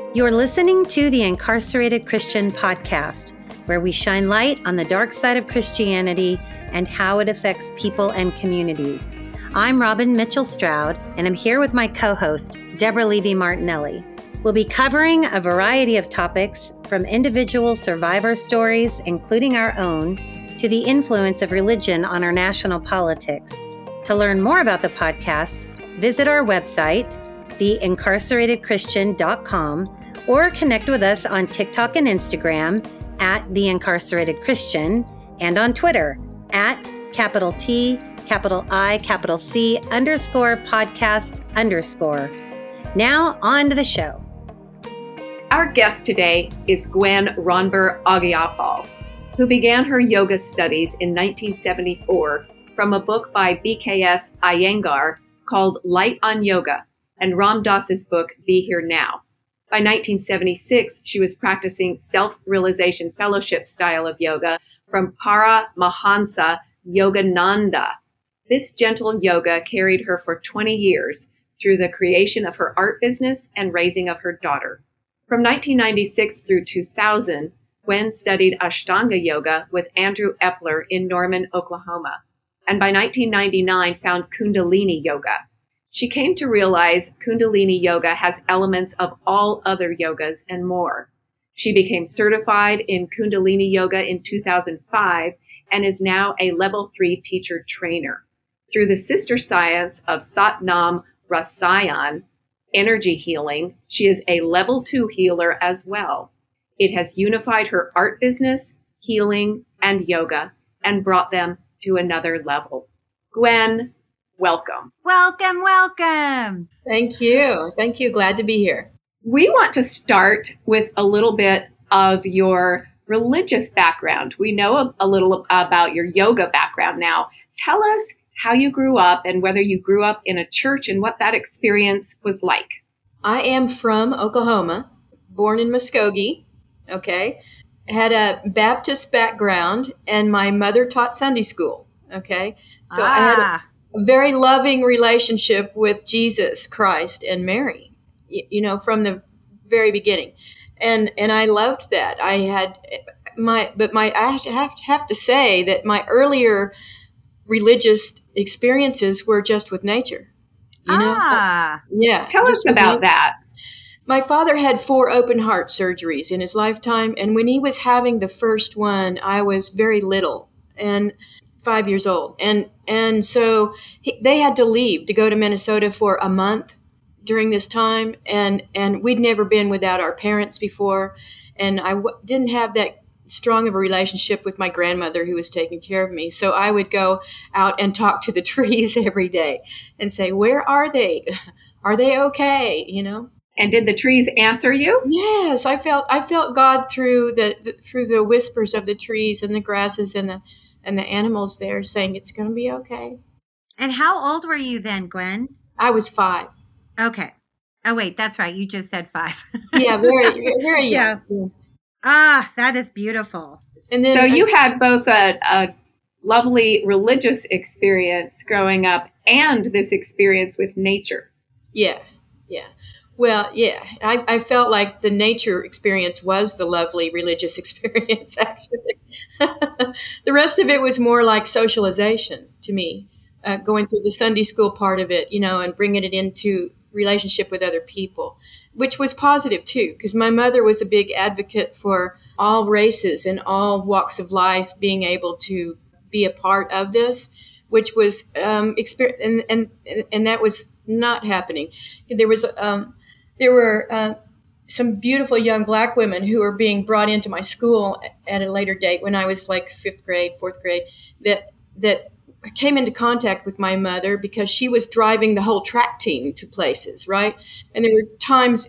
You're listening to the Incarcerated Christian Podcast, where we shine light on the dark side of Christianity and how it affects people and communities. I'm Robin Mitchell Stroud, and I'm here with my co-host, Deborah Levy Martinelli. We'll be covering a variety of topics, from individual survivor stories, including our own, to the influence of religion on our national politics. To learn more about the podcast, visit our website, theincarceratedchristian.com, or connect with us on TikTok and Instagram at The Incarcerated Christian, and on Twitter at capital T, capital I, capital C, _podcast_. Now on to the show. Our guest today is Gwen Ronber Agyapal, who began her yoga studies in 1974 from a book by BKS Iyengar called Light on Yoga and Ram Dass's book Be Here Now. By 1976, she was practicing self-realization fellowship style of yoga from Paramahansa Yogananda. This gentle yoga carried her for 20 years through the creation of her art business and raising of her daughter. From 1996 through 2000, Gwen studied Ashtanga Yoga with Andrew Epler in Norman, Oklahoma, and by 1999 found Kundalini Yoga. She came to realize Kundalini Yoga has elements of all other yogas and more. She became certified in Kundalini Yoga in 2005 and is now a level 3 teacher trainer. Through the sister science of Satnam Rasayan, energy healing, she is a level 2 healer as well. It has unified her art business, healing, and yoga and brought them to another level. Gwen, welcome. Welcome. Thank you. Glad to be here. We want to start with a little bit of your religious background. We know a little about your yoga background now. Tell us how you grew up and whether you grew up in a church and what that experience was like. I am from Oklahoma, born in Muskogee, okay? Had a Baptist background, and my mother taught Sunday school, okay? So I had a very loving relationship with Jesus Christ and Mary, from the very beginning. And I loved that. I have to say that my earlier religious experiences were just with nature. Yeah. Tell us about that. My father had 4 open heart surgeries in his lifetime. And when he was having the first one, I was very little and 5 years old. And so they had to leave to go to Minnesota for a month during this time. And we'd never been without our parents before. And I didn't have that strong of a relationship with my grandmother who was taking care of me. So I would go out and talk to the trees every day and say, where are they? Are they okay? And did the trees answer you? Yes, I felt God through the whispers of the trees and the grasses and the animals there saying it's going to be okay. And how old were you then, Gwen? I was 5. Okay. Oh, wait, that's right. You just said 5. Yeah, very, very young. Yeah. That is beautiful. And then so you had both a lovely religious experience growing up and this experience with nature. Yeah. Well, yeah, I felt like the nature experience was the lovely religious experience, actually. The rest of it was more like socialization to me, going through the Sunday school part of it, and bringing it into relationship with other people, which was positive too, because my mother was a big advocate for all races and all walks of life being able to be a part of this, which was and that was not happening. There were some beautiful young Black women who were being brought into my school at a later date when I was like 5th grade, 4th grade, that came into contact with my mother because she was driving the whole track team to places, right? And there were times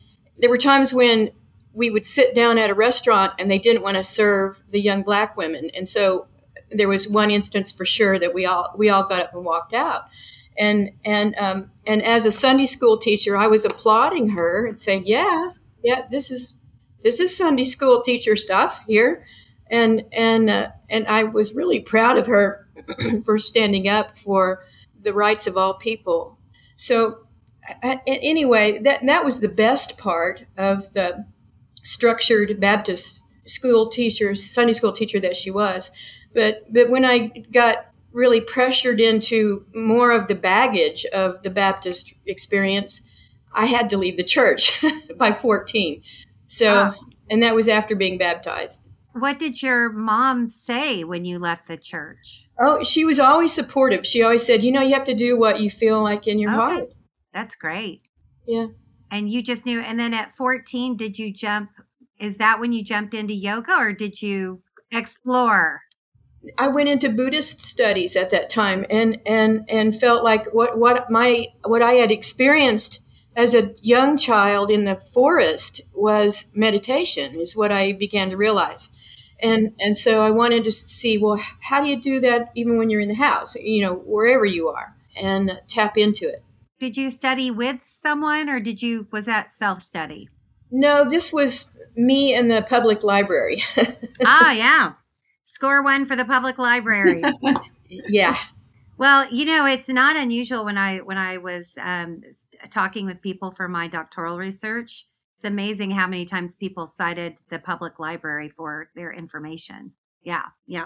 when we would sit down at a restaurant and they didn't want to serve the young Black women. And so there was one instance for sure that we all got up and walked out. And as a Sunday school teacher, I was applauding her and saying, yeah, this is Sunday school teacher stuff here. And I was really proud of her for standing up for the rights of all people. So Anyway, that was the best part of the structured Baptist school teacher, Sunday school teacher that she was. But when I got really pressured into more of the baggage of the Baptist experience, I had to leave the church by 14. So, and that was after being baptized. What did your mom say when you left the church? Oh, she was always supportive. She always said, you have to do what you feel like in your heart. That's great. Yeah. And you just knew. And then at 14, did you jump? Is that when you jumped into yoga, or did you explore? I went into Buddhist studies at that time and felt like what I had experienced as a young child in the forest was meditation, is what I began to realize. And so I wanted to see, well, how do you do that even when you're in the house, wherever you are, and tap into it. Did you study with someone, or was that self-study? No, this was me in the public library. Yeah. Score one for the public libraries. Yeah. Well, it's not unusual when I was talking with people for my doctoral research. It's amazing how many times people cited the public library for their information. Yeah. Yeah,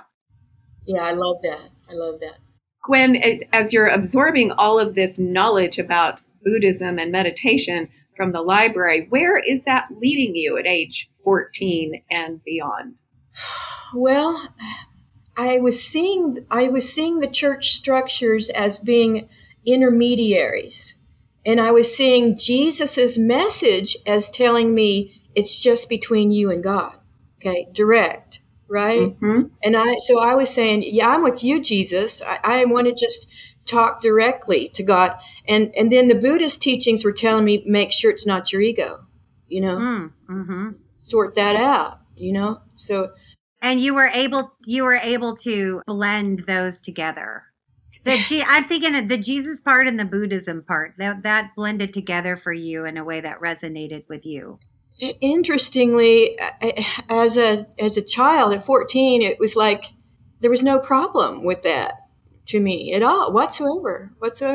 I love that. Gwen, as you're absorbing all of this knowledge about Buddhism and meditation from the library, where is that leading you at age 14 and beyond? Well, I was seeing the church structures as being intermediaries. And I was seeing Jesus's message as telling me it's just between you and God. Okay, direct, right? Mm-hmm. And I was saying, yeah, I'm with you, Jesus. I want to just talk directly to God. And then the Buddhist teachings were telling me, make sure it's not your ego, Mm-hmm. Sort that out, So. And you were able to blend those together. I'm thinking of the Jesus part and the Buddhism part, that blended together for you in a way that resonated with you. Interestingly, as a child at 14, it was like there was no problem with that to me at all, whatsoever.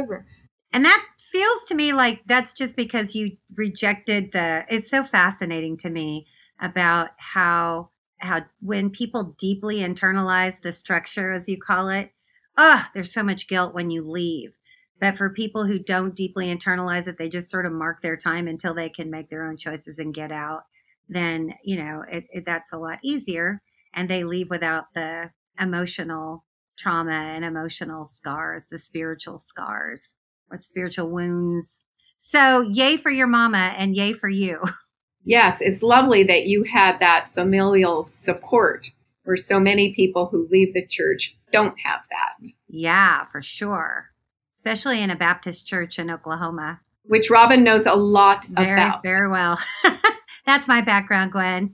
And that feels to me like that's just because you rejected it's so fascinating to me about how when people deeply internalize the structure, as you call it, there's so much guilt when you leave. But for people who don't deeply internalize it, they just sort of mark their time until they can make their own choices and get out. Then, that's a lot easier. And they leave without the emotional trauma and emotional scars, the spiritual scars or spiritual wounds. So yay for your mama and yay for you. Yes, it's lovely that you had that familial support, where so many people who leave the church don't have that. Yeah, for sure. Especially in a Baptist church in Oklahoma. Which Robin knows a lot about. Very well. That's my background, Gwen.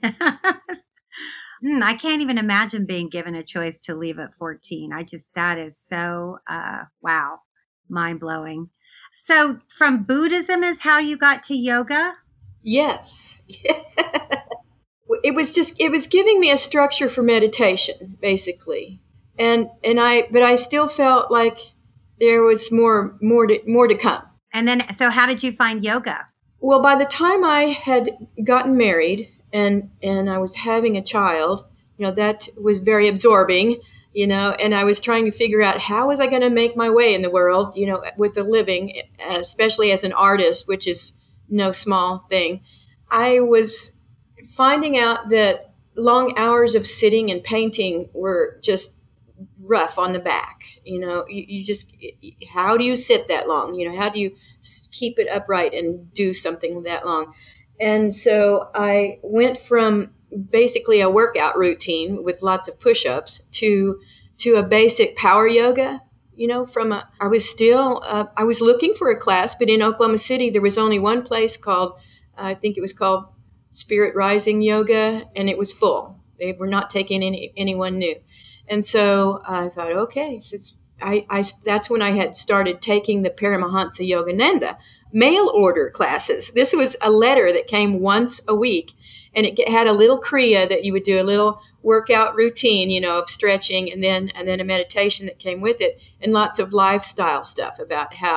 I can't even imagine being given a choice to leave at 14. That is so, wow, mind-blowing. So from Buddhism is how you got to yoga? Yes. It was giving me a structure for meditation, basically. But I still felt like there was more to come. And then, so how did you find yoga? Well, by the time I had gotten married and I was having a child, that was very absorbing, and I was trying to figure out how was I going to make my way in the world, with a living, especially as an artist, which is no small thing. I was finding out that long hours of sitting and painting were just rough on the back. You just, how do you sit that long? How do you keep it upright and do something that long? And so I went from basically a workout routine with lots of push-ups to a basic power yoga. I was looking for a class, but in Oklahoma City, there was only one place called, I think it was called Spirit Rising Yoga, and it was full. They were not taking anyone new. And so I thought, okay, that's when I had started taking the Paramahansa Yogananda mail order classes. This was a letter that came once a week, and it had a little kriya that you would do, a little workout routine, of stretching, and then a meditation that came with it, and lots of lifestyle stuff about how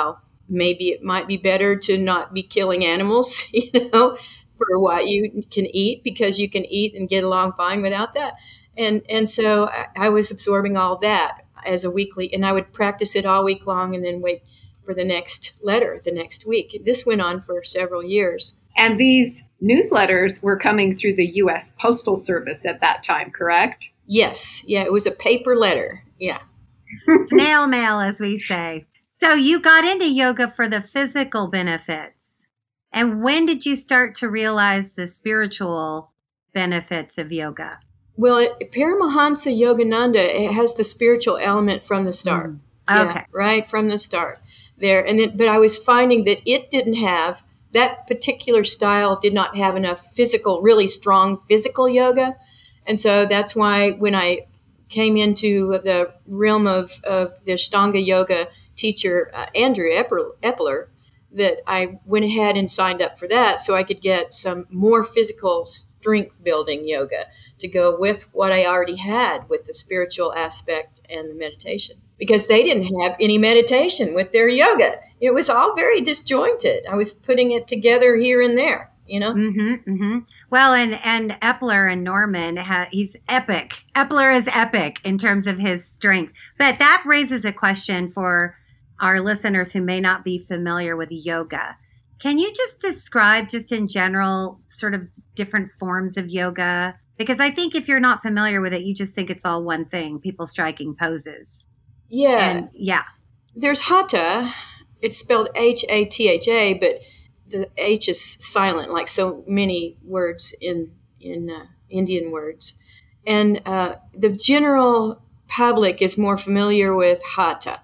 maybe it might be better to not be killing animals, for what you can eat, because you can eat and get along fine without that. And so I was absorbing all that as a weekly, and I would practice it all week long and then wait for the next letter the next week. This went on for several years. And these newsletters were coming through the U.S. Postal Service at that time, correct? Yes. Yeah, it was a paper letter. Yeah. Snail mail, as we say. So you got into yoga for the physical benefits. And when did you start to realize the spiritual benefits of yoga? Well, Paramahansa Yogananda, it has the spiritual element from the start. Okay. Yeah, right from the start there. And then, but I was finding that it didn't have, that particular style did not have enough physical, really strong physical yoga. And so that's why when I came into the realm of the Ashtanga yoga teacher, Andrew Epler, that I went ahead and signed up for that so I could get some more physical strength building yoga to go with what I already had with the spiritual aspect and the meditation. Because they didn't have any meditation with their yoga. It was all very disjointed. I was putting it together here and there, Mm-hmm, mm-hmm. Well, and Epler and Norman, he's epic. Epler is epic in terms of his strength. But that raises a question for our listeners who may not be familiar with yoga. Can you just describe, just in general, sort of different forms of yoga? Because I think if you're not familiar with it, you just think it's all one thing, people striking poses. Yeah. And there's Hatha. It's spelled Hatha, but the H is silent, like so many words in Indian words. And the general public is more familiar with Hatha.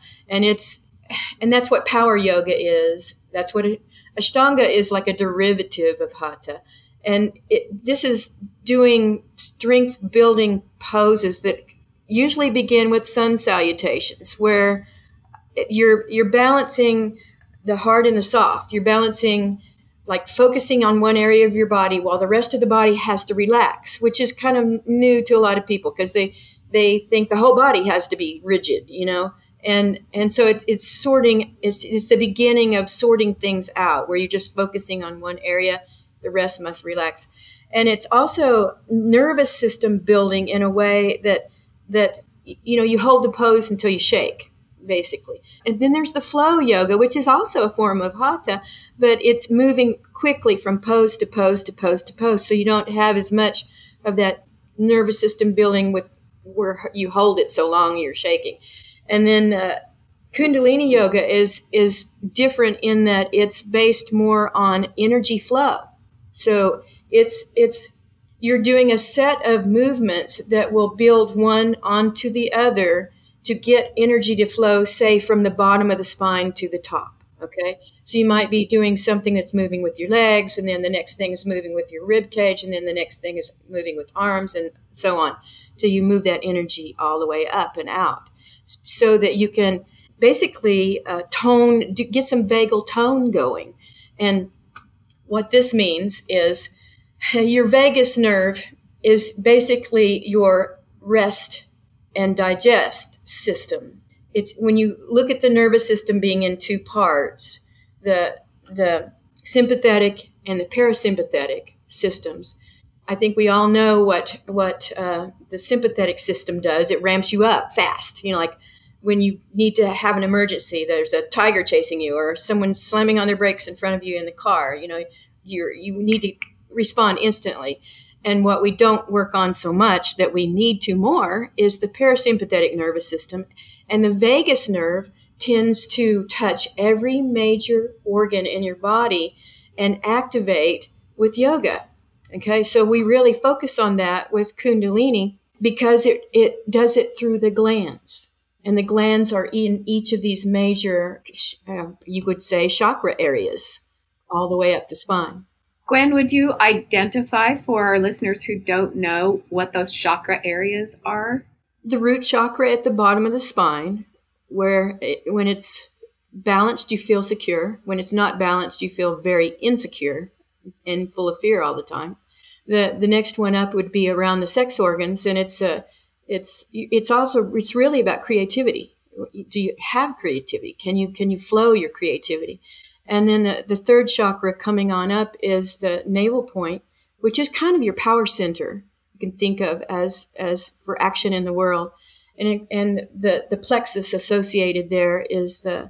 And that's what power yoga is. That's what Ashtanga is, like a derivative of Hatha. And this is doing strength building poses that usually begin with sun salutations, where you're balancing the hard and the soft. You're balancing, like focusing on one area of your body while the rest of the body has to relax, which is kind of new to a lot of people because they think the whole body has to be rigid, And so it's sorting. It's the beginning of sorting things out, where you're just focusing on one area, the rest must relax, and it's also nervous system building in a way that you hold the pose until you shake, basically. And then there's the flow yoga, which is also a form of Hatha, but it's moving quickly from pose to pose to pose to pose, so you don't have as much of that nervous system building with where you hold it so long you're shaking. And then Kundalini yoga is different in that it's based more on energy flow. So you're doing a set of movements that will build one onto the other to get energy to flow, say, from the bottom of the spine to the top. Okay, so you might be doing something that's moving with your legs, and then the next thing is moving with your rib cage, and then the next thing is moving with arms, and so on, till you move that energy all the way up and out, so that you can basically get some vagal tone going. And what this means is your vagus nerve is basically your rest and digest system. It's when you look at the nervous system being in two parts, the sympathetic and the parasympathetic systems. I think we all know what the sympathetic system does. It ramps you up fast. Like when you need to have an emergency, there's a tiger chasing you or someone slamming on their brakes in front of you in the car. You need to respond instantly. And what we don't work on so much that we need to more is the parasympathetic nervous system. And the vagus nerve tends to touch every major organ in your body and activate with yoga. Okay, so we really focus on that with Kundalini because it does it through the glands. And the glands are in each of these major, you would say, chakra areas, all the way up the spine. Gwen, would you identify for our listeners who don't know what those chakra areas are? The root chakra at the bottom of the spine, where when it's balanced, you feel secure. When it's not balanced, you feel very insecure and full of fear all the time. The next one up would be around the sex organs, and it's really about creativity. Do you have creativity? Can you flow your creativity? And then the third chakra coming on up is the navel point, which is kind of your power center. You can think of as for action in the world. And the plexus associated there is the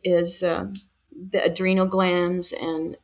adrenal glands and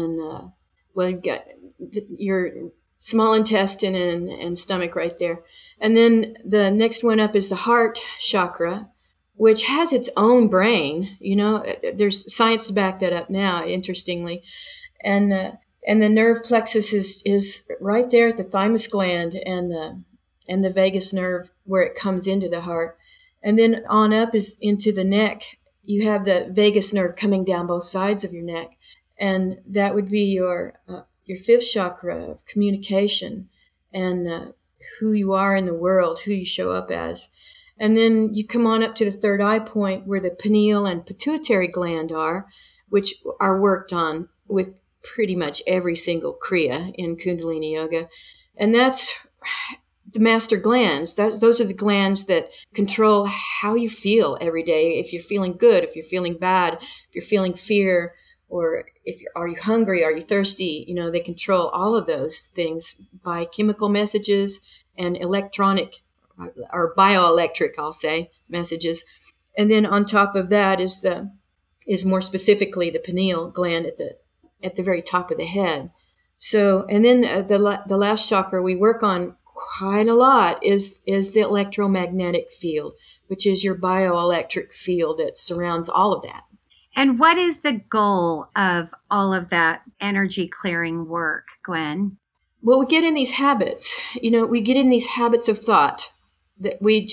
well, you've got your small intestine and stomach right there. And then the next one up is the heart chakra, which has its own brain. There's science to back that up now, interestingly. And the nerve plexus is right there at the thymus gland and the vagus nerve where it comes into the heart. And then on up is into the neck. You have the vagus nerve coming down both sides of your neck. And that would be your fifth chakra of communication and who you are in the world, who you show up as. And then you come on up to the third eye point where the pineal and pituitary gland are, which are worked on with pretty much every single Kriya in Kundalini Yoga. And that's the master glands. Those are the glands that control how you feel every day. If you're feeling good, if you're feeling bad, if you're feeling fear, or are you hungry, are you thirsty? They control all of those things by chemical messages and electronic or bioelectric, I'll say, messages. And then on top of that is more specifically the pineal gland at the very top of the head. So, and then the last chakra we work on quite a lot is the electromagnetic field, which is your bioelectric field that surrounds all of that. And what is the goal of all of that energy clearing work, Gwen? Well, we get in these habits. We get in these habits of thought that we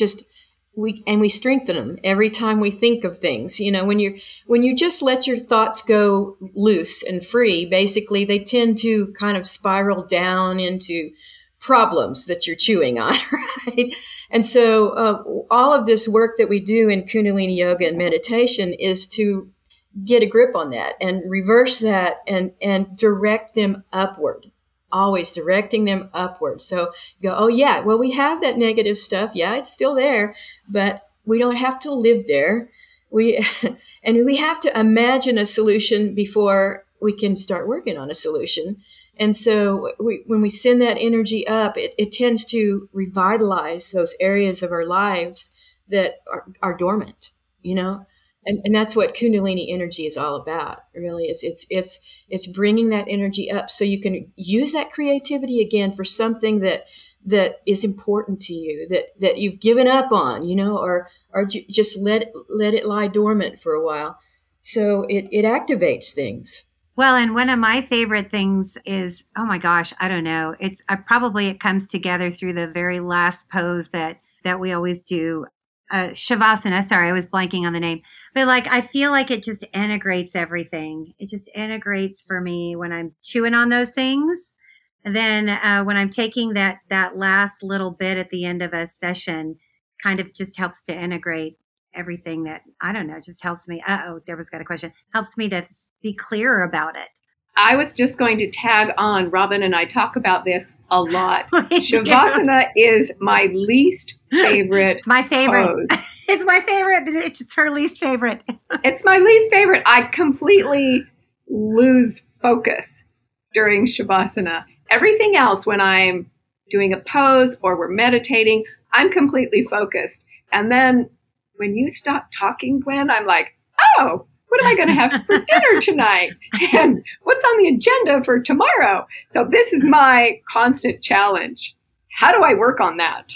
strengthen them every time we think of things. When you just let your thoughts go loose and free, basically they tend to kind of spiral down into problems that you're chewing on, right? And so all of this work that we do in Kundalini Yoga and meditation is to get a grip on that and reverse that and direct them upward, always directing them upward. So you go, oh yeah, well, we have that negative stuff. Yeah, it's still there, but we don't have to live there. We have to imagine a solution before we can start working on a solution. And so when we send that energy up, it tends to revitalize those areas of our lives that are dormant, And that's what Kundalini energy is all about, really. It's bringing that energy up so you can use that creativity again for something that is important to you, that you've given up on, or just let it lie dormant for a while. So it activates things. Well, and one of my favorite things is, oh my gosh, I don't know. It comes together through the very last pose that we always do. Shavasana. Sorry, I was blanking on the name. But I feel like it just integrates everything. It just integrates for me when I'm chewing on those things. And then when I'm taking that last little bit at the end of a session, kind of just helps to integrate everything that, I don't know, just helps me. Deborah's got a question. Helps me to be clearer about it. I was just going to tag on. Robin and I talk about this a lot. Shavasana is my least favorite. It's my favorite. Pose. It's my favorite. It's her least favorite. It's my least favorite. I completely lose focus during Shavasana. Everything else, when I'm doing a pose or we're meditating, I'm completely focused. And then when you stop talking, Gwen, I'm like, oh, what am I going to have for dinner tonight? And what's on the agenda for tomorrow? So this is my constant challenge. How do I work on that?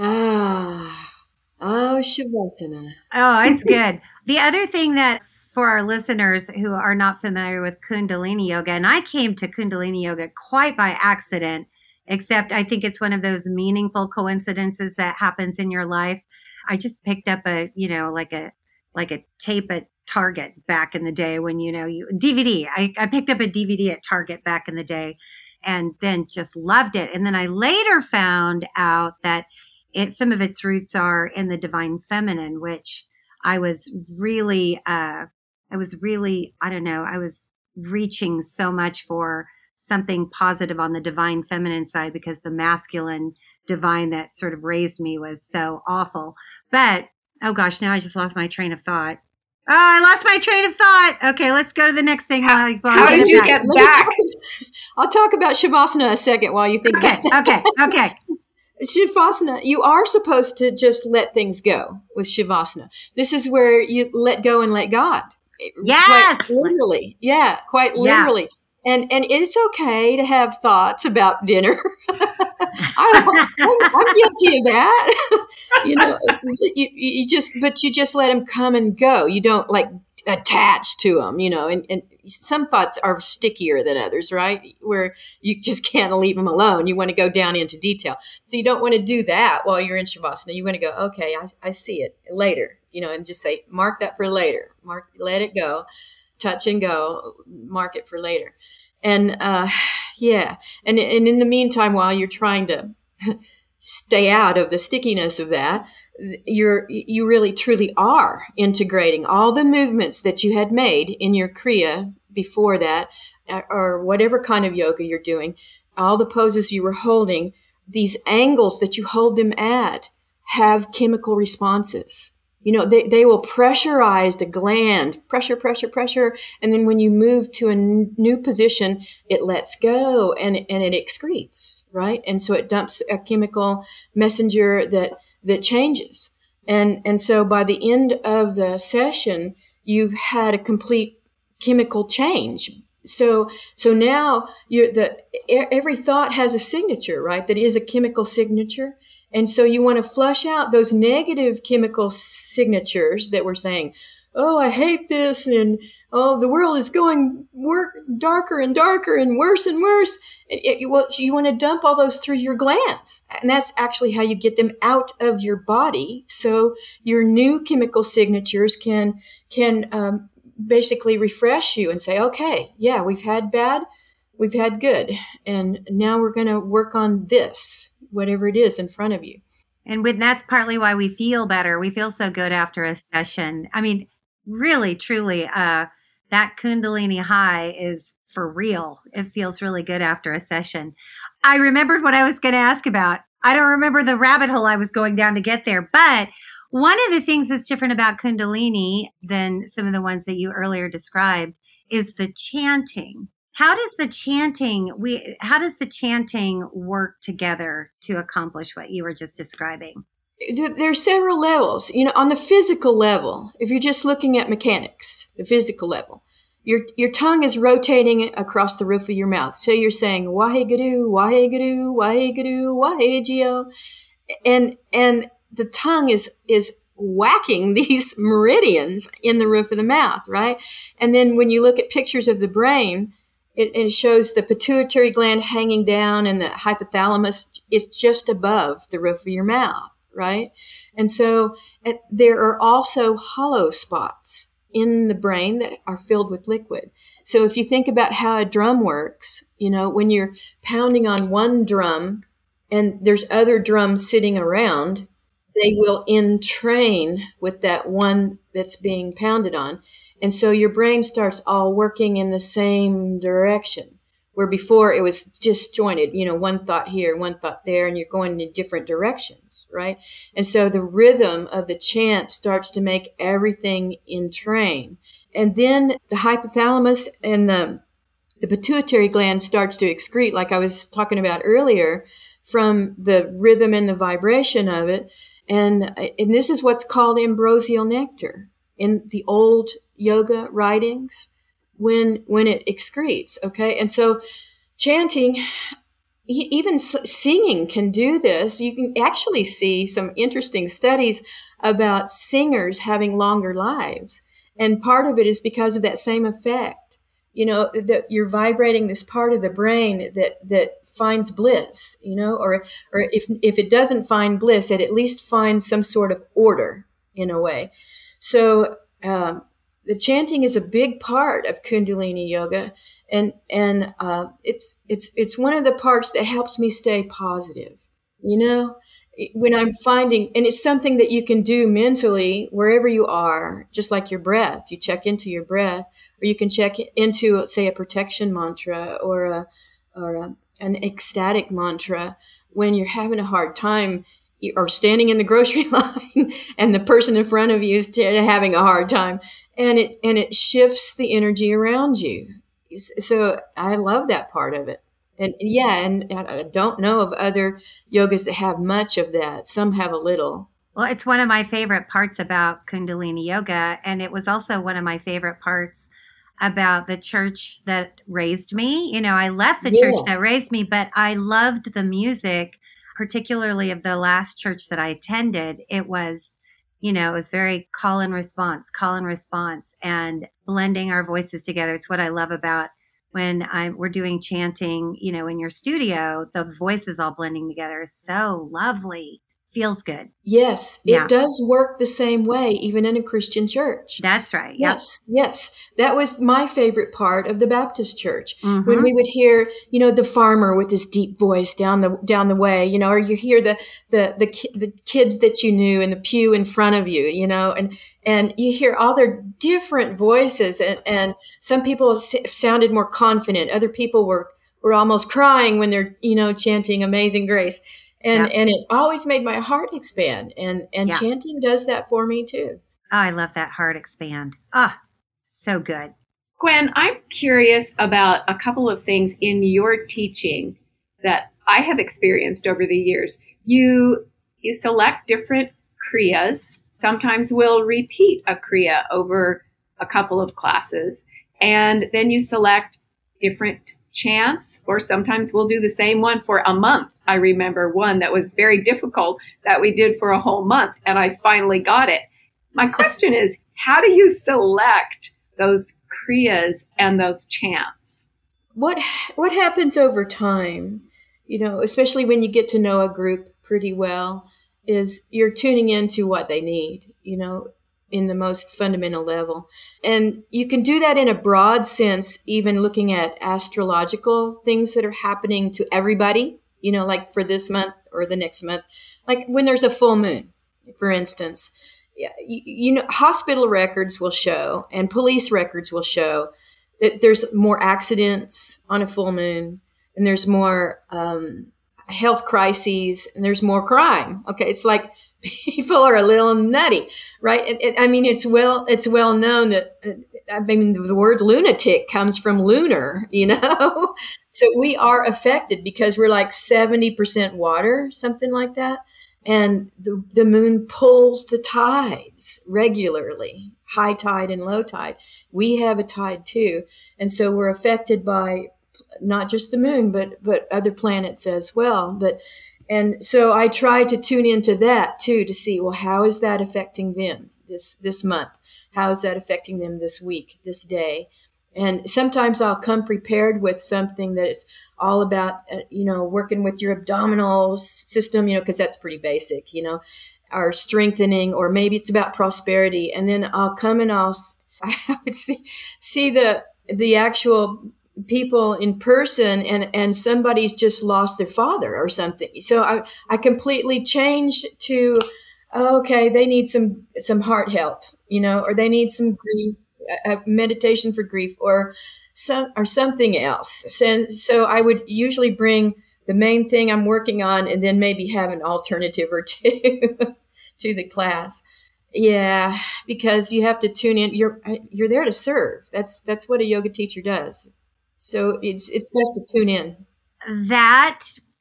Shavasana. Oh, it's good. The other thing that for our listeners who are not familiar with Kundalini Yoga, and I came to Kundalini Yoga quite by accident, except I think it's one of those meaningful coincidences that happens in your life. I just picked up a tape at Target back in the day when, DVD. I picked up a DVD at Target back in the day and then just loved it. And then I later found out that some of its roots are in the divine feminine, which I was really, I was reaching so much for something positive on the divine feminine side because the masculine divine that sort of raised me was so awful. But Oh gosh, now I just lost my train of thought. Oh, I lost my train of thought. Okay, let's go to the next thing. How did you get back? I'll talk about Shavasana a second while you think about that. Okay. Shavasana, you are supposed to just let things go with Shavasana. This is where you let go and let God. Yes. Quite literally. Yeah, quite literally. Yeah. And it's okay to have thoughts about dinner. I'm guilty of that. You just let them come and go. You don't like attach to them, and some thoughts are stickier than others, right? Where you just can't leave them alone. You want to go down into detail. So you don't want to do that while you're in Shavasana. You want to go, okay, I see it later, and just say, mark that for later. Let it go, touch and go, mark it for later. And and in the meantime, while you're trying to stay out of the stickiness of that, you really truly are integrating all the movements that you had made in your Kriya before that, or whatever kind of yoga you're doing, all the poses you were holding, these angles that you hold them at have chemical responses. They will pressurize the gland, pressure. And then when you move to a new position, it lets go and it excretes, right? And so it dumps a chemical messenger that changes. And so by the end of the session, you've had a complete chemical change. So now every thought has a signature, right? That is a chemical signature. And so you want to flush out those negative chemical signatures that we're saying, oh, I hate this, and oh, the world is going darker and darker and worse and worse. You want to dump all those through your glands. And that's actually how you get them out of your body. So your new chemical signatures can basically refresh you and say, okay, yeah, we've had bad, we've had good. And now we're going to work on this, whatever it is in front of you. And that's partly why we feel better. We feel so good after a session. I mean, really, truly, that Kundalini high is for real. It feels really good after a session. I remembered what I was going to ask about. I don't remember the rabbit hole I was going down to get there. But one of the things that's different about Kundalini than some of the ones that you earlier described is the chanting. How does the chanting work together to accomplish what you were just describing? There are several levels. On the physical level, if you're just looking at mechanics, the physical level, your tongue is rotating across the roof of your mouth. So you're saying Waheguru, Waheguru, Waheguru, Wahegio, and the tongue is whacking these meridians in the roof of the mouth, right? And then when you look at pictures of the brain, it shows the pituitary gland hanging down and the hypothalamus. It's just above the roof of your mouth, right? And so there are also hollow spots in the brain that are filled with liquid. So if you think about how a drum works, when you're pounding on one drum and there's other drums sitting around, they will entrain with that one that's being pounded on. And so your brain starts all working in the same direction, where before it was disjointed, one thought here, one thought there, and you're going in different directions, right? And so the rhythm of the chant starts to make everything entrain. And then the hypothalamus and the pituitary gland starts to excrete, like I was talking about earlier, from the rhythm and the vibration of it. And this is what's called ambrosial nectar in the old yoga writings when it excretes. Okay. And so chanting, even singing can do this. You can actually see some interesting studies about singers having longer lives. And part of it is because of that same effect, that you're vibrating this part of the brain that finds bliss, or if it doesn't find bliss, it at least finds some sort of order in a way. So, the chanting is a big part of Kundalini yoga, and it's one of the parts that helps me stay positive. When I'm finding, and it's something that you can do mentally wherever you are, just like your breath. You check into your breath, or you can check into, say, a protection mantra or an ecstatic mantra when you're having a hard time or standing in the grocery line and the person in front of you is having a hard time, and it shifts the energy around you. So I love that part of it. And yeah, and I don't know of other yogas that have much of that. Some have a little. Well, it's one of my favorite parts about Kundalini Yoga. And it was also one of my favorite parts about the church that raised me. You know, I left the church that raised me, but I loved the music, particularly of the last church that I attended. It was, you know, it was very call and response, and blending our voices together. It's what I love about when we're doing chanting, you know, in your studio, the voices all blending together is so lovely. Feels good. Yes, it does work the same way, even in a Christian church. That's right. Yes. That was my favorite part of the Baptist church. Mm-hmm. When we would hear, you know, the farmer with his deep voice down the way, you know, or you hear the kids that you knew in the pew in front of you, you know, and you hear all their different voices, and some people sounded more confident. Other people were almost crying when they're, you know, chanting Amazing Grace. And it always made my heart expand. And chanting does that for me too. Oh, I love that heart expand. Ah, so good. Gwen, I'm curious about a couple of things in your teaching that I have experienced over the years. You select different kriyas. Sometimes we'll repeat a kriya over a couple of classes. And then you select different chants, or sometimes we'll do the same one for a month. I remember one that was very difficult that we did for a whole month, and I finally got it. My question is, how do you select those kriyas and those chants? What happens over time, you know, especially when you get to know a group pretty well, is you're tuning into what they need, you know, in the most fundamental level. And you can do that in a broad sense, even looking at astrological things that are happening to everybody, you know, like for this month or the next month, like when there's a full moon, for instance. You know, hospital records will show and police records will show that there's more accidents on a full moon, and there's more health crises, and there's more crime. Okay, it's like people are a little nutty, right? I mean, it's well known that, I mean, the word lunatic comes from lunar, you know? So we are affected because we're like 70% water, something like that. And the moon pulls the tides regularly, high tide and low tide. We have a tide too. And so we're affected by not just the moon, but other planets as well. And so I try to tune into that too, to see, well, how is that affecting them this month? How is that affecting them this week, this day? And sometimes I'll come prepared with something that it's all about, you know, working with your abdominal system, you know, because that's pretty basic, you know, or strengthening, or maybe it's about prosperity. And then I'll come and I would see the actual people in person, and somebody's just lost their father or something. So I completely changed to, okay, they need some heart help, you know, or they need some grief, meditation for grief, or something else. So I would usually bring the main thing I'm working on, and then maybe have an alternative or two to the class. Yeah, because you have to tune in. You're there to serve. That's what a yoga teacher does. So it's best to tune in. That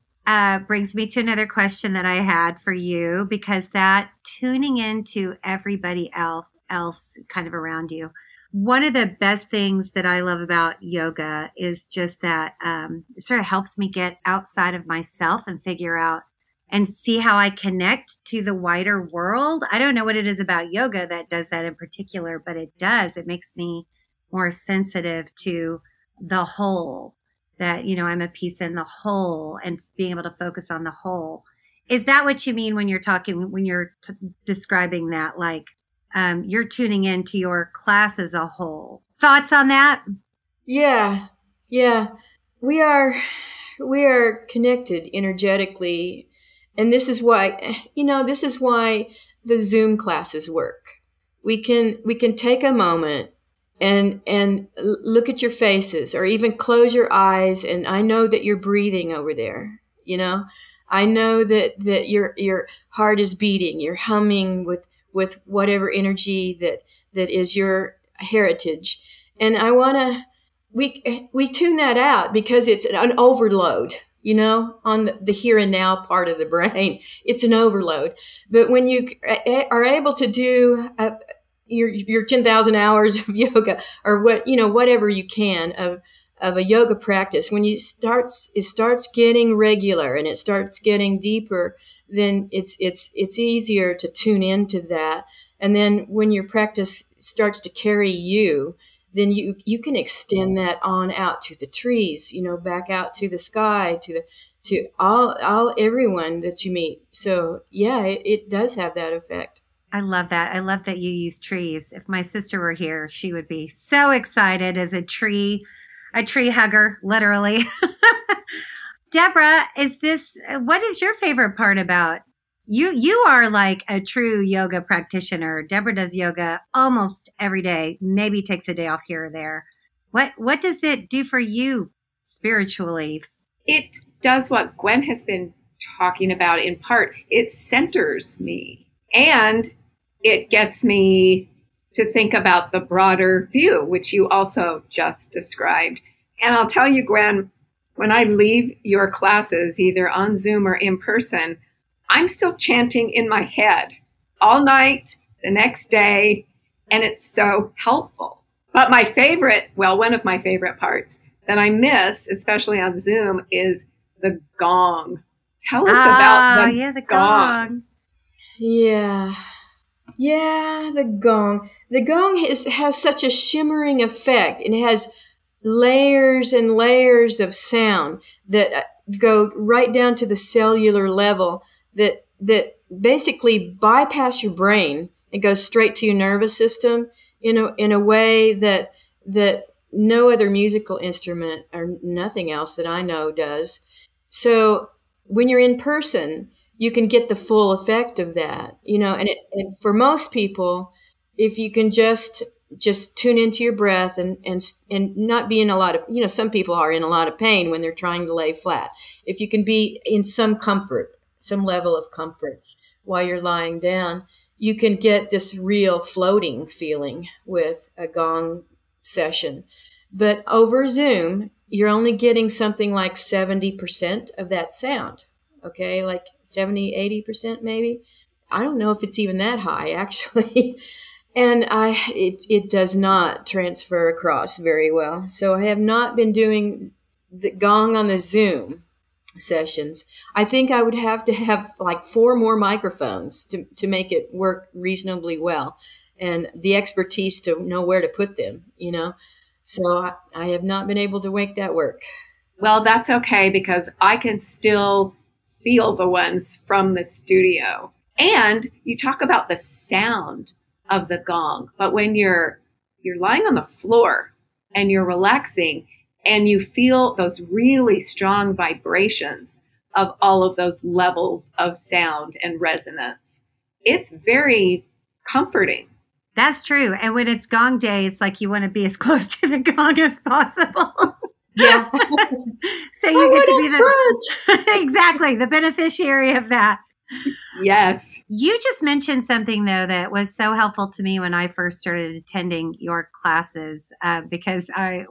brings me to another question that I had for you, because that tuning into everybody else kind of around you. One of the best things that I love about yoga is just that it sort of helps me get outside of myself and figure out and see how I connect to the wider world. I don't know what it is about yoga that does that in particular, but it does. It makes me more sensitive to the whole, that, you know, I'm a piece in the whole, and being able to focus on the whole. Is that what you mean when you're describing that? Like, you're tuning into your class as a whole. Thoughts on that? Yeah. We are connected energetically. And this is why the Zoom classes work. We can take a moment and look at your faces, or even close your eyes. And I know that you're breathing over there. You know, I know that your heart is beating, you're humming with whatever energy that is your heritage. And I want to, we tune that out because it's an overload, on the here and now part of the brain. It's an overload. But when you are able to do your 10,000 hours of yoga, or whatever you can of a yoga practice, when it starts getting regular and it starts getting deeper, then it's easier to tune into that. And then when your practice starts to carry you, then you can extend that on out to the trees, back out to the sky, to all everyone that you meet. So yeah, it does have that effect. I love that. I love that you use trees. If my sister were here, she would be so excited as a tree hugger, literally. Deborah, what is your favorite part about you are like a true yoga practitioner. Deborah does yoga almost every day, maybe takes a day off here or there. What does it do for you spiritually? It does what Gwen has been talking about in part. It centers me, and it gets me to think about the broader view, which you also just described. And I'll tell you, Gwen, when I leave your classes, either on Zoom or in person, I'm still chanting in my head all night, the next day, and it's so helpful. But one of my favorite parts that I miss, especially on Zoom, is the gong. Tell us about the gong. Yeah, the gong. The gong has such a shimmering effect, and it has layers and layers of sound that go right down to the cellular level that basically bypass your brain and go straight to your nervous system in a way that no other musical instrument or nothing else that I know does. So when you're in person, you can get the full effect of that, and for most people, if you can just tune into your breath and not be in a lot of, some people are in a lot of pain when they're trying to lay flat. If you can be in some level of comfort while you're lying down, you can get this real floating feeling with a gong session. But over Zoom, you're only getting something like 70% of that sound. Okay, like 70, 80% maybe. I don't know if it's even that high, actually. And it does not transfer across very well. So I have not been doing the gong on the Zoom sessions. I think I would have to have like 4 more microphones to make it work reasonably well, and the expertise to know where to put them, So I have not been able to make that work. Well, that's okay, because I can still feel the ones from the studio. And you talk about the sound of the gong, but when you're lying on the floor and you're relaxing and you feel those really strong vibrations of all of those levels of sound and resonance, it's very comforting. That's true. And when it's gong day, it's like you want to be as close to the gong as possible. Yeah. So you get to be exactly the beneficiary of that. Yes. You just mentioned something, though, that was so helpful to me when I first started attending your classes, because I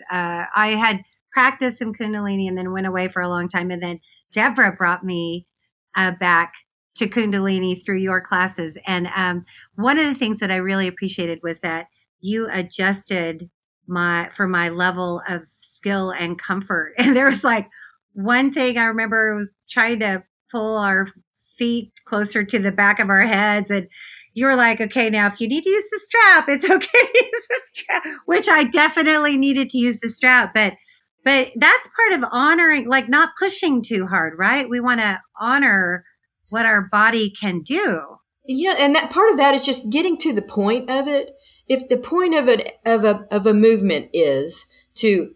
had practiced some Kundalini and then went away for a long time. And then Deborah brought me back to Kundalini through your classes. And one of the things that I really appreciated was that you adjusted for my level of skill and comfort. And there was like one thing I remember was trying to pull our feet closer to the back of our heads, and you were like, okay, now if you need to use the strap, it's okay to use the strap, which I definitely needed to use the strap, but that's part of honoring, like not pushing too hard, right? We want to honor what our body can do. And that part of that is just getting to the point of it. If the point of it of a movement is to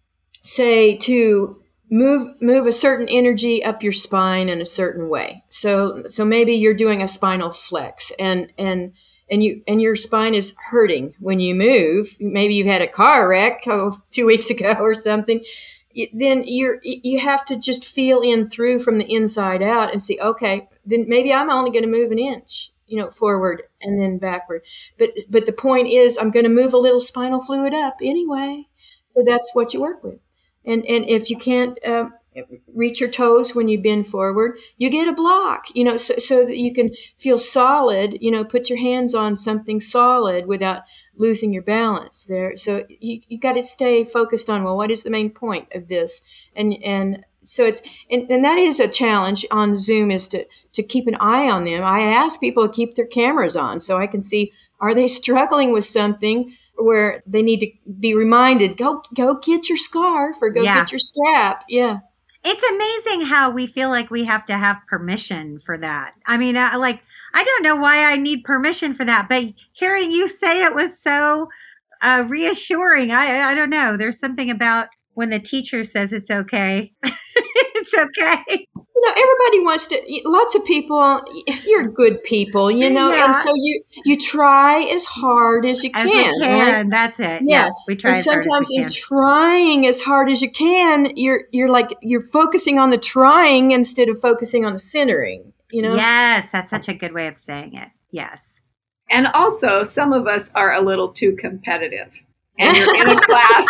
move a certain energy up your spine in a certain way. So maybe you're doing a spinal flex and your spine is hurting when you move. Maybe you've had a car wreck 2 weeks ago or something, then you have to just feel in through from the inside out and see, okay, then maybe I'm only going to move an inch, forward and then backward. But the point is, I'm going to move a little spinal fluid up anyway. So that's what you work with. And if you can't reach your toes when you bend forward, you get a block, so that you can feel solid, put your hands on something solid without losing your balance there. So you got to stay focused on, well, what is the main point of this? And so and that is a challenge on Zoom, is to keep an eye on them. I ask people to keep their cameras on so I can see, are they struggling with something where they need to be reminded, go get your scarf or go get your strap. Yeah. It's amazing how we feel like we have to have permission for that. I mean, I don't know why I need permission for that, but hearing you say it was so reassuring. I don't know. There's something about when the teacher says it's okay. It's okay. Everybody wants to, lots of people, you're good people, and so you try as hard as you can. As we can, right? That's it. Yeah, we try as hard as we can. Sometimes in trying as hard as you can, you're focusing on the trying instead of focusing on the centering, Yes, that's such a good way of saying it. Yes. And also, some of us are a little too competitive. And you're in a class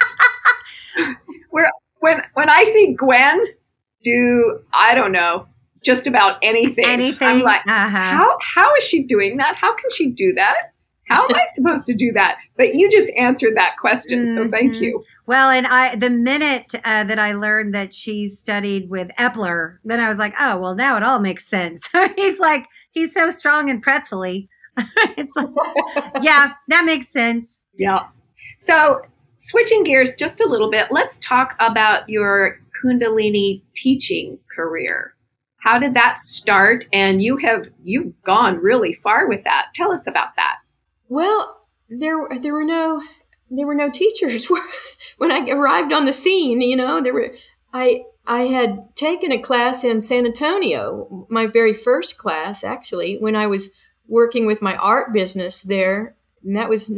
where when I see Gwen do, I don't know, just about anything. I'm like, how is she doing that? How can she do that? How am I supposed to do that? But you just answered that question, so thank you. Well, and the minute that I learned that she studied with Epler, then I was like, oh, well, now it all makes sense. He's so strong and pretzel-y. It's like, yeah, that makes sense. Yeah. So switching gears just a little bit, let's talk about your Kundalini teaching career. How did that start? And you've gone really far with that. Tell us about that. Well, there were no teachers when I arrived on the scene. I had taken a class in San Antonio, my very first class actually, when I was working with my art business there, and that was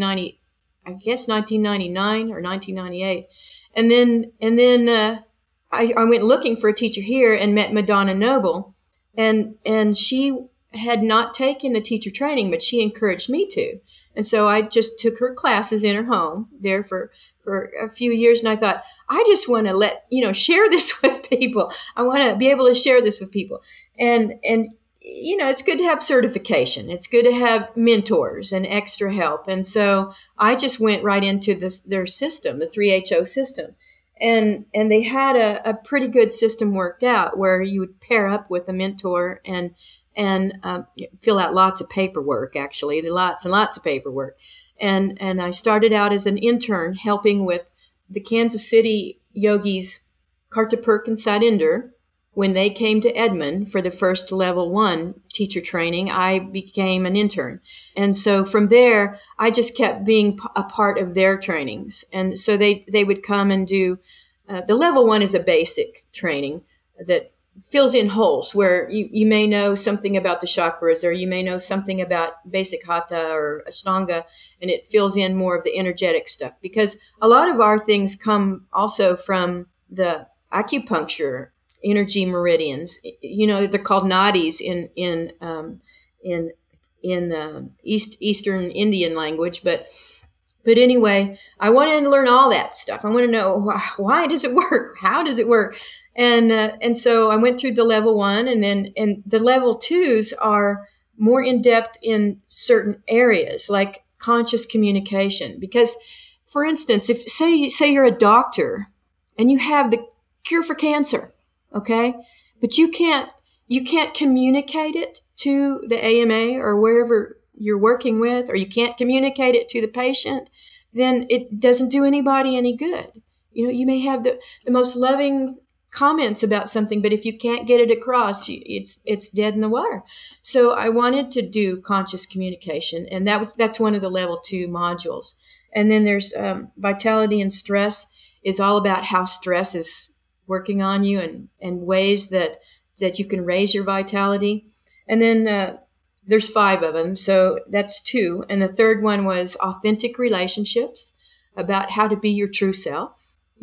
1999 or 1998. And then I went looking for a teacher here and met Madonna Noble, and she had not taken the teacher training, but she encouraged me to. And so I just took her classes in her home there for a few years. And I thought, I just want to share this with people. I want to be able to share this with people. And it's good to have certification. It's good to have mentors and extra help. And so I just went right into their system, the 3HO system. And they had a pretty good system worked out where you would pair up with a mentor and fill out lots of paperwork, actually, lots and lots of paperwork. And I started out as an intern helping with the Kansas City yogis, Kartapurk and Satinder. When they came to Edmond for the first level 1 teacher training, I became an intern. And so from there, I just kept being a part of their trainings. And so they would come and do, the level 1 is a basic training that fills in holes where you may know something about the chakras, or you may know something about basic hatha or ashtanga, and it fills in more of the energetic stuff. Because a lot of our things come also from the acupuncture energy meridians. They're called nadis in Eastern Indian language, but anyway, I wanted to learn all that stuff. I want to know why does it work? How does it work? And so I went through the level 1, and the level 2s are more in depth in certain areas, like conscious communication. Because, for instance, if say you're a doctor and you have the cure for cancer, okay, but you can't communicate it to the AMA or wherever you're working with, or you can't communicate it to the patient, then it doesn't do anybody any good. You may have the most loving comments about something, but if you can't get it across, it's dead in the water. So I wanted to do conscious communication, and that's one of the level 2 modules. And then there's vitality and stress is all about how stress is working on you and ways that you can raise your vitality. And then there's 5 of them, so that's 2. And the third one was authentic relationships, about how to be your true self,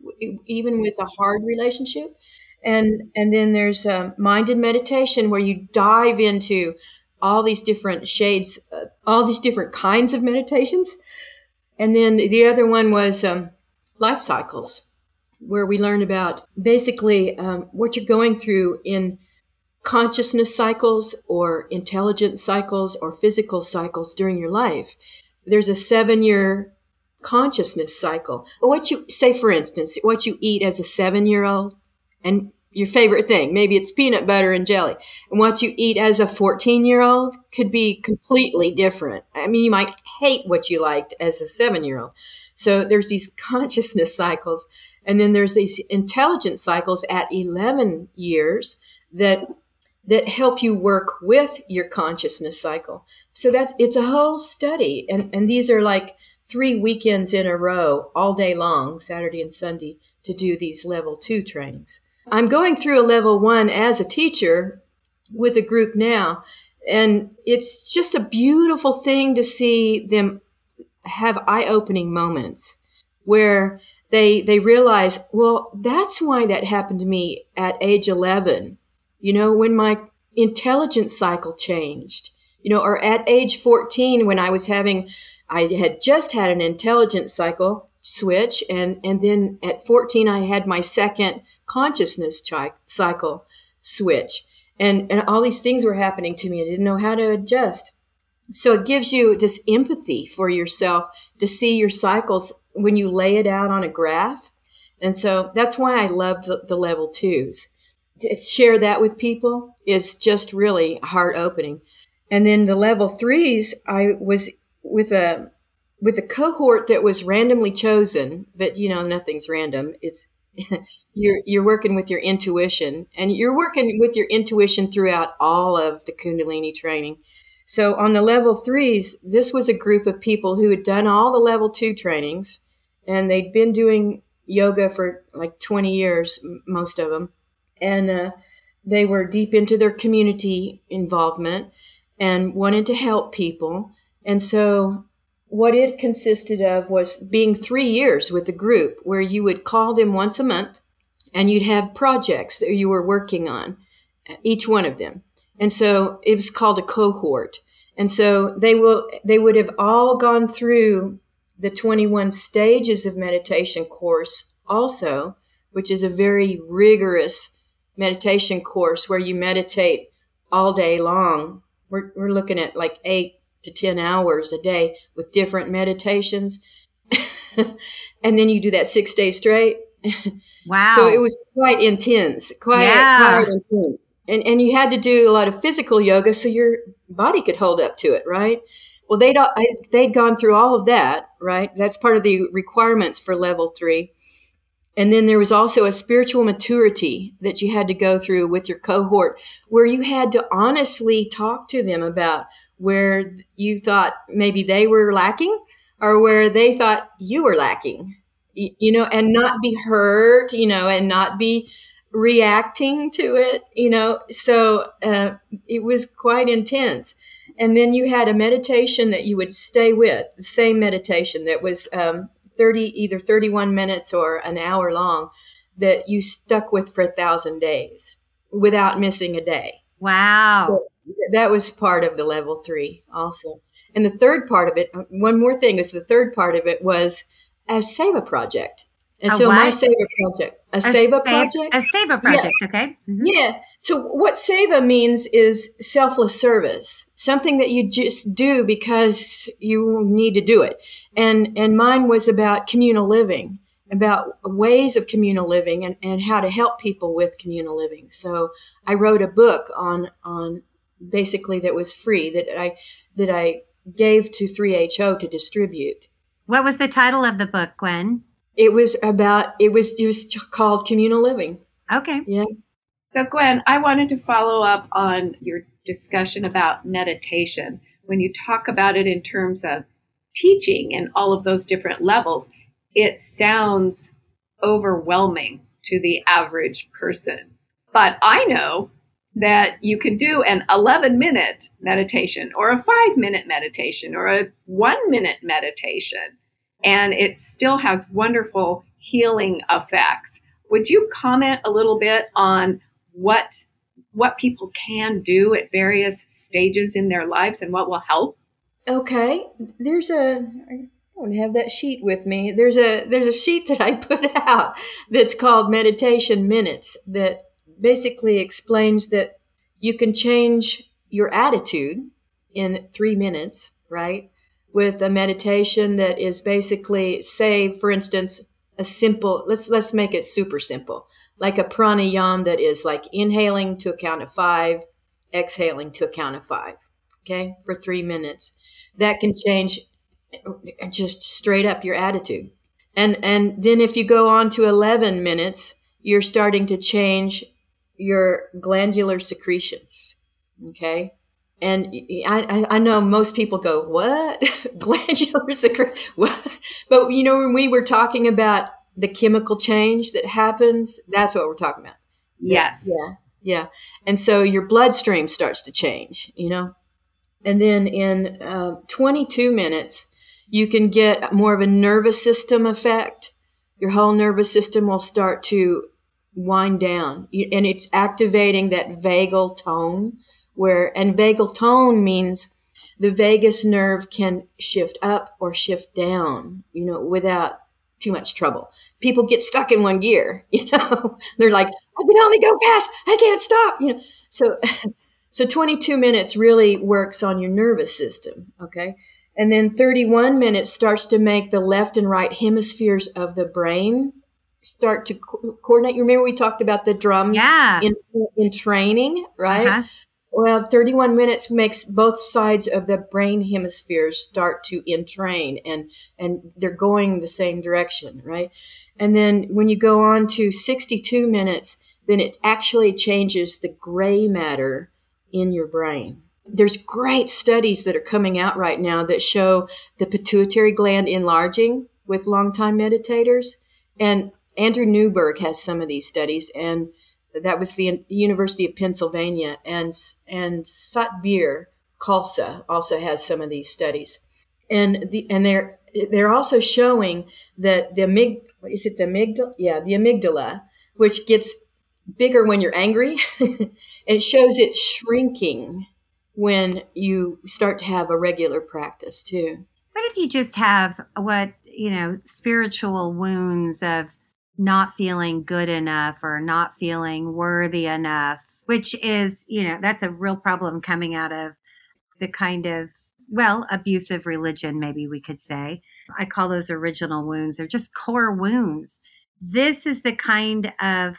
even with a hard relationship. And then there's minded meditation, where you dive into all these different shades, all these different kinds of meditations. And then the other one was life cycles, where we learn about basically what you're going through in consciousness cycles or intelligence cycles or physical cycles during your life. There's a 7-year consciousness cycle. What you say, for instance, what you eat as a 7-year-old, and your favorite thing, maybe it's peanut butter and jelly. And what you eat as a 14-year-old could be completely different. I mean, you might hate what you liked as a 7-year-old. So there's these consciousness cycles. And then there's these intelligence cycles at 11 years that help you work with your consciousness cycle. So it's a whole study. And these are like 3 weekends in a row, all day long, Saturday and Sunday, to do these level 2 trainings. I'm going through a level 1 as a teacher with a group now, and it's just a beautiful thing to see them have eye-opening moments where they realize, well, that's why that happened to me at age 11, when my intelligence cycle changed, or at age 14 when I had just had an intelligence cycle switch, and then at 14 I had my second consciousness cycle switch, and all these things were happening to me. I didn't know how to adjust. So it gives you this empathy for yourself to see your cycles when you lay it out on a graph. And so that's why I love the level 2s. To share that with people is just really heart opening. And then the level 3s, I was with a cohort that was randomly chosen, but nothing's random. It's you're working with your intuition, and you're working with your intuition throughout all of the Kundalini training. So on the level 3s, this was a group of people who had done all the level 2 trainings, and they'd been doing yoga for like 20 years, most of them. And they were deep into their community involvement and wanted to help people. And so what it consisted of was being 3 years with the group, where you would call them once a month and you'd have projects that you were working on, each one of them. And so it was called a cohort. And so they would have all gone through the 21 stages of meditation course also, which is a very rigorous meditation course where you meditate all day long. We're looking at like 8 to 10 hours a day with different meditations. And then you do that 6 days straight. Wow. So it was quite intense, quite intense. And you had to do a lot of physical yoga so your body could hold up to it, right? Well, they'd gone through all of that, right? That's part of the requirements for level 3. And then there was also a spiritual maturity that you had to go through with your cohort, where you had to honestly talk to them about where you thought maybe they were lacking or where they thought you were lacking, and not be hurt, and not be reacting to it, So it was quite intense. And then you had a meditation that you would stay with, the same meditation that was either 31 minutes or an hour long, that you stuck with for 1,000 days without missing a day. Wow. So that was part of the level 3 also. And the third part of it, one more thing is the third part of it was a Seva project. And so my Seva project, a Seva project. Yeah. Okay. Mm-hmm. Yeah. So what Seva means is selfless service, something that you just do because you need to do it. And mine was about communal living, about ways of communal living and how to help people with communal living. So I wrote a book on basically that was free that I gave to 3HO to distribute. What was the title of the book, Gwen? It was called Communal Living. Okay. Yeah. So Gwen, I wanted to follow up on your discussion about meditation. When you talk about it in terms of teaching and all of those different levels, it sounds overwhelming to the average person. But I know that you could do an 11-minute meditation or a 5-minute meditation or a 1-minute meditation, and it still has wonderful healing effects. Would you comment a little bit on what people can do at various stages in their lives and what will help? Okay, I don't have that sheet with me. There's a sheet that I put out that's called Meditation Minutes that basically explains that you can change your attitude in 3 minutes, right? With a meditation that is basically, say, for instance, a simple, let's make it super simple, like a pranayama that is like inhaling to a count of 5, exhaling to a count of 5, okay, for 3 minutes. That can change just straight up your attitude. And then if you go on to 11 minutes, you're starting to change your glandular secretions, okay? And I know most people go, what? Glandular secretion? What? But, when we were talking about the chemical change that happens, that's what we're talking about. Yes. Yeah. And so your bloodstream starts to change, And then in 22 minutes, you can get more of a nervous system effect. Your whole nervous system will start to wind down, and it's activating that vagal tone and vagal tone means the vagus nerve can shift up or shift down, without too much trouble. People get stuck in one gear, they're like, I can only go fast. I can't stop, So 22 minutes really works on your nervous system, okay? And then 31 minutes starts to make the left and right hemispheres of the brain start to coordinate. You remember we talked about the drums in training, right? Uh-huh. Well, 31 minutes makes both sides of the brain hemispheres start to entrain, and they're going the same direction, right? And then when you go on to 62 minutes, then it actually changes the gray matter in your brain. There's great studies that are coming out right now that show the pituitary gland enlarging with long-time meditators. And Andrew Newberg has some of these studies, and that was the University of Pennsylvania. And Satbir Khalsa also has some of these studies. And they're also showing that the amygdala? Yeah, the amygdala, which gets bigger when you're angry, and it shows it shrinking when you start to have a regular practice too. What if you just have spiritual wounds of not feeling good enough or not feeling worthy enough, which is, that's a real problem coming out of the kind of, abusive religion, maybe we could say. I call those original wounds. They're just core wounds. This is the kind of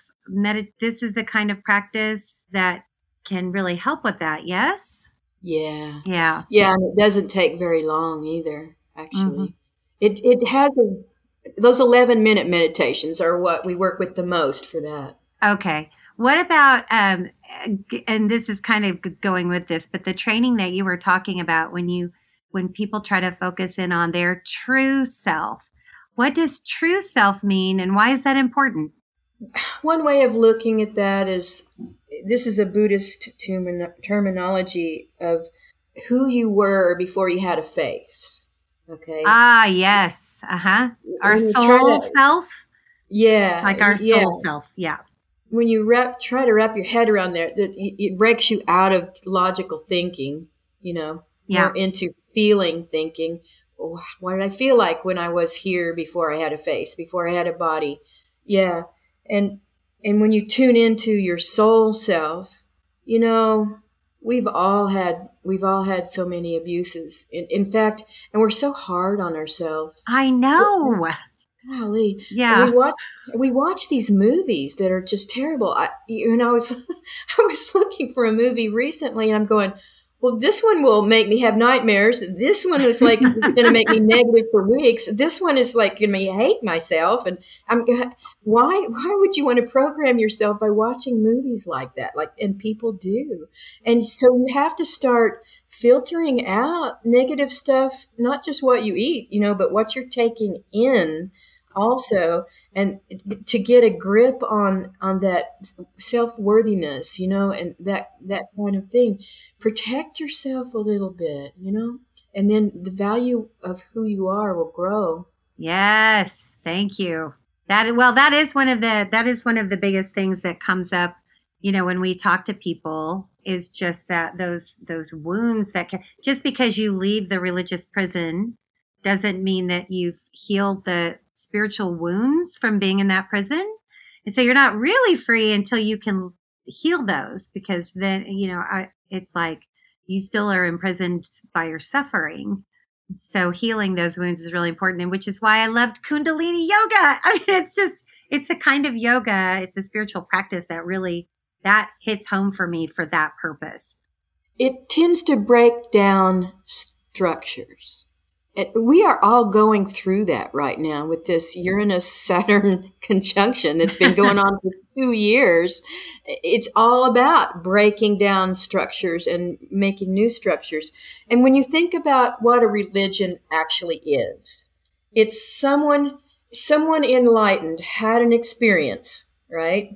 practice that can really help with that. Yes? Yeah. Yeah. Yeah. And it doesn't take very long either, actually. Mm-hmm. It has those 11-minute meditations are what we work with the most for that. Okay. What about, and this is kind of going with this, but the training that you were talking about when people try to focus in on their true self, what does true self mean and why is that important? One way of looking at that is, this is a Buddhist terminology of who you were before you had a face. Okay. Ah, yes. Uh-huh. Our soul self? Yeah. Like our soul self. Yeah. When you try to wrap your head around there, it breaks you out of logical thinking, more into feeling thinking. Oh, what did I feel like when I was here before I had a face, before I had a body? Yeah. And when you tune into your soul self, we've all had so many abuses. In fact, and we're so hard on ourselves. I know. Golly. Yeah. We watch these movies that are just terrible. I was looking for a movie recently, and I'm going, well, this one will make me have nightmares. This one is like going to make me negative for weeks. This one is like going to make me hate myself. And why would you want to program yourself by watching movies like that? And people do. And so you have to start filtering out negative stuff, not just what you eat, but what you're taking in also, and to get a grip on that self-worthiness, and that kind of thing. Protect yourself a little bit, and then the value of who you are will grow. Yes. Thank you. That is one of the biggest things that comes up, when we talk to people, is just that those wounds just because you leave the religious prison doesn't mean that you've healed the spiritual wounds from being in that prison. And so you're not really free until you can heal those, because then, it's like you still are imprisoned by your suffering. So healing those wounds is really important, and which is why I loved Kundalini yoga. I mean, it's the kind of yoga, it's a spiritual practice that hits home for me for that purpose. It tends to break down structures. We are all going through that right now with this Uranus-Saturn conjunction that's been going on for 2 years. It's all about breaking down structures and making new structures. And when you think about what a religion actually is, it's someone enlightened had an experience, right?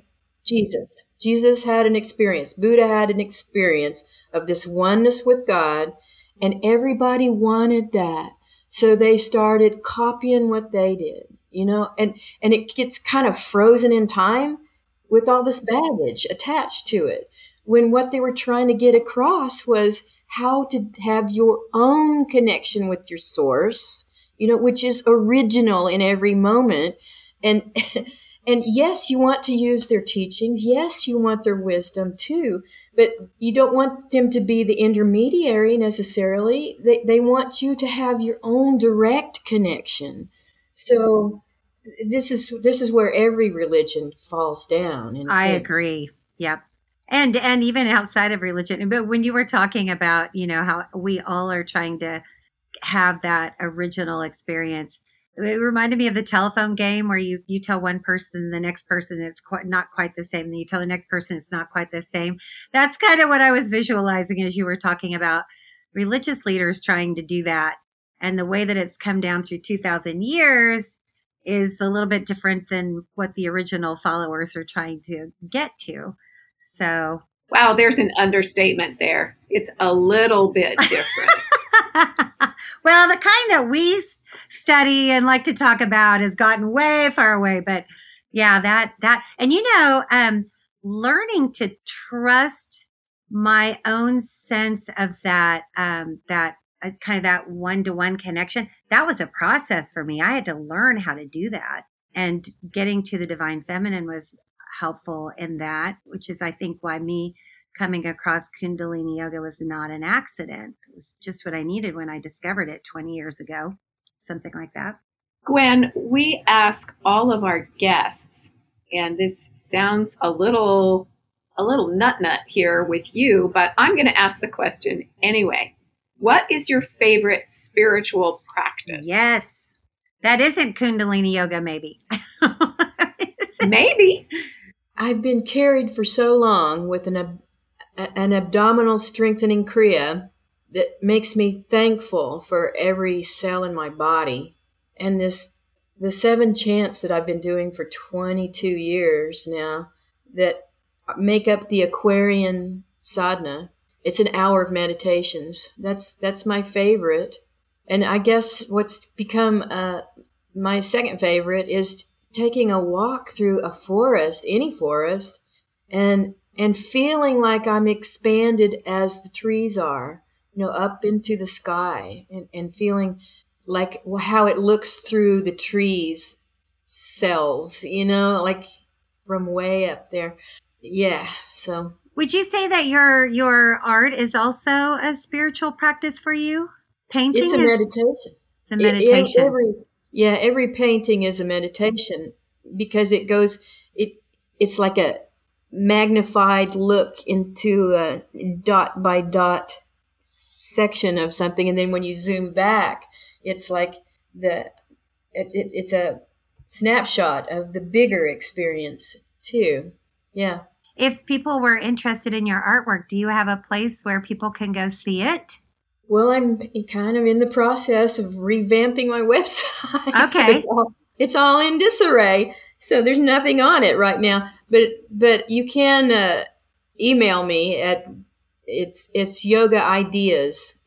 Jesus had an experience. Buddha had an experience of this oneness with God, and everybody wanted that. So they started copying what they did, and it gets kind of frozen in time with all this baggage attached to it, when what they were trying to get across was how to have your own connection with your source, which is original in every moment. And and yes, you want to use their teachings. Yes, you want their wisdom too, but you don't want them to be the intermediary necessarily. They want you to have your own direct connection. So this is where every religion falls down. I agree. Yep. And even outside of religion. But when you were talking about, how we all are trying to have that original experience, it reminded me of the telephone game where you tell one person, the next person it's not quite the same. Then you tell the next person it's not quite the same. That's kind of what I was visualizing as you were talking about religious leaders trying to do that. And the way that it's come down through 2,000 years is a little bit different than what the original followers are trying to get to. So, wow, there's an understatement there. It's a little bit different. Well, the kind that we study and like to talk about has gotten way far away. But yeah, that, and learning to trust my own sense of that, kind of that one-to-one connection, that was a process for me. I had to learn how to do that. And getting to the divine feminine was helpful in that, which is, I think, why me coming across Kundalini yoga was not an accident. It was just what I needed when I discovered it 20 years ago, something like that. Gwen, we ask all of our guests, and this sounds a little nut here with you, but I'm going to ask the question anyway. What is your favorite spiritual practice? Yes. That isn't Kundalini yoga, maybe. Maybe. I've been carried for so long with an abdominal strengthening kriya that makes me thankful for every cell in my body. And the 7 chants that I've been doing for 22 years now that make up the Aquarian sadhana. It's an hour of meditations. That's my favorite. And I guess what's become my second favorite is taking a walk through a forest, any forest, and feeling like I'm expanded as the trees are, up into the sky, and feeling like how it looks through the trees' cells, like from way up there. Yeah, so. Would you say that your art is also a spiritual practice for you? Painting It's a meditation. It's a meditation. Every painting is a meditation because it's like a magnified look into a dot by dot section of something, and then when you zoom back, it's like it's a snapshot of the bigger experience too. Yeah. If people were interested in your artwork, do you have a place where people can go see it? Well, I'm kind of in the process of revamping my website. Okay. So it's all in disarray. So there's nothing on it right now. But you can email me at it's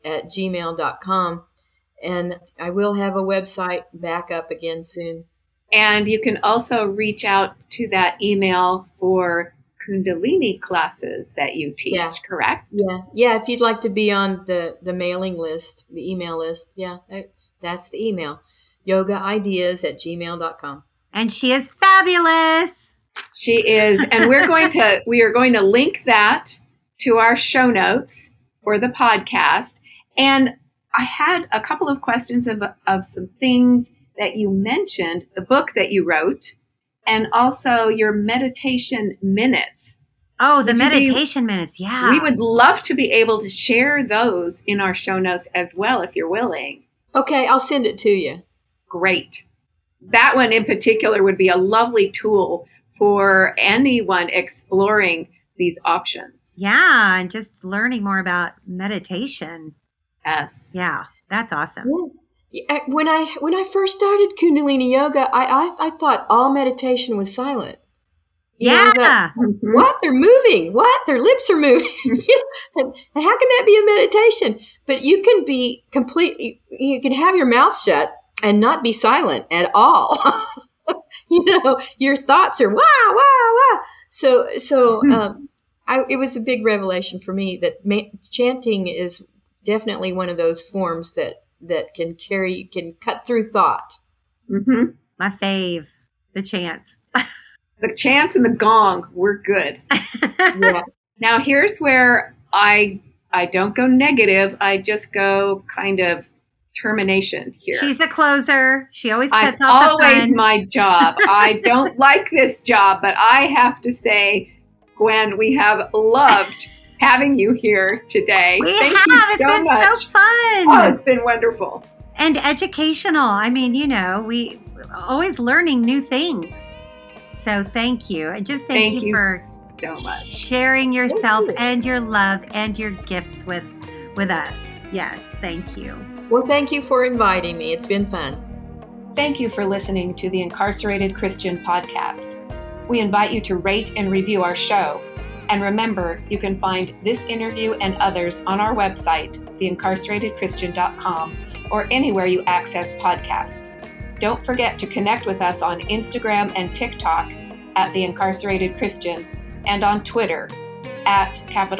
yogaideas@gmail.com. And I will have a website back up again soon. And you can also reach out to that email for Kundalini classes that you teach, correct? Yeah. If you'd like to be on the mailing list, the email list, that's the email, yogaideas@gmail.com. And she is fabulous. She is. And we are going to link that to our show notes for the podcast. And I had a couple of questions of some things that you mentioned, the book that you wrote, and also your meditation minutes. Oh, the meditation minutes. Yeah. We would love to be able to share those in our show notes as well, if you're willing. Okay, I'll send it to you. Great. That one in particular would be a lovely tool for anyone exploring these options. Yeah, and just learning more about meditation. Yes. Yeah, that's awesome. Yeah. When I first started Kundalini Yoga, I thought all meditation was silent. What? They're moving. What? Their lips are moving. And how can that be a meditation? But you can be you can have your mouth shut and not be silent at all. Your thoughts are wah, wah, wah. So it was a big revelation for me that chanting is definitely one of those forms that can cut through thought. Mm-hmm. My fave, the chants. The chants and the gong, we're good. Yeah. Now here's where I don't go negative. I just go kind of termination here. She's a closer. She always cuts off the always fun. My job. I don't like this job, but I have to say, Gwen, we have loved having you here today. Thank you It's been much. so fun. Oh, it's been wonderful. And educational. I mean, we always learning new things. So thank you. And just thank you for so much sharing yourself and your love and your gifts with us. Yes, thank you. Well, thank you for inviting me. It's been fun. Thank you for listening to the Incarcerated Christian podcast. We invite you to rate and review our show. And remember, you can find this interview and others on our website, theincarceratedchristian.com, or anywhere you access podcasts. Don't forget to connect with us on Instagram and TikTok at The Incarcerated Christian and on Twitter at @T, I,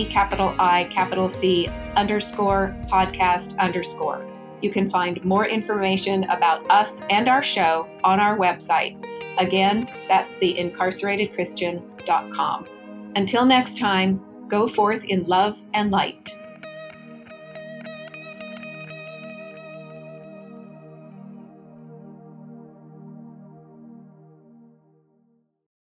C _podcast_. You can find more information about us and our show on our website. Again, that's theincarceratedchristian.com. Until next time, go forth in love and light.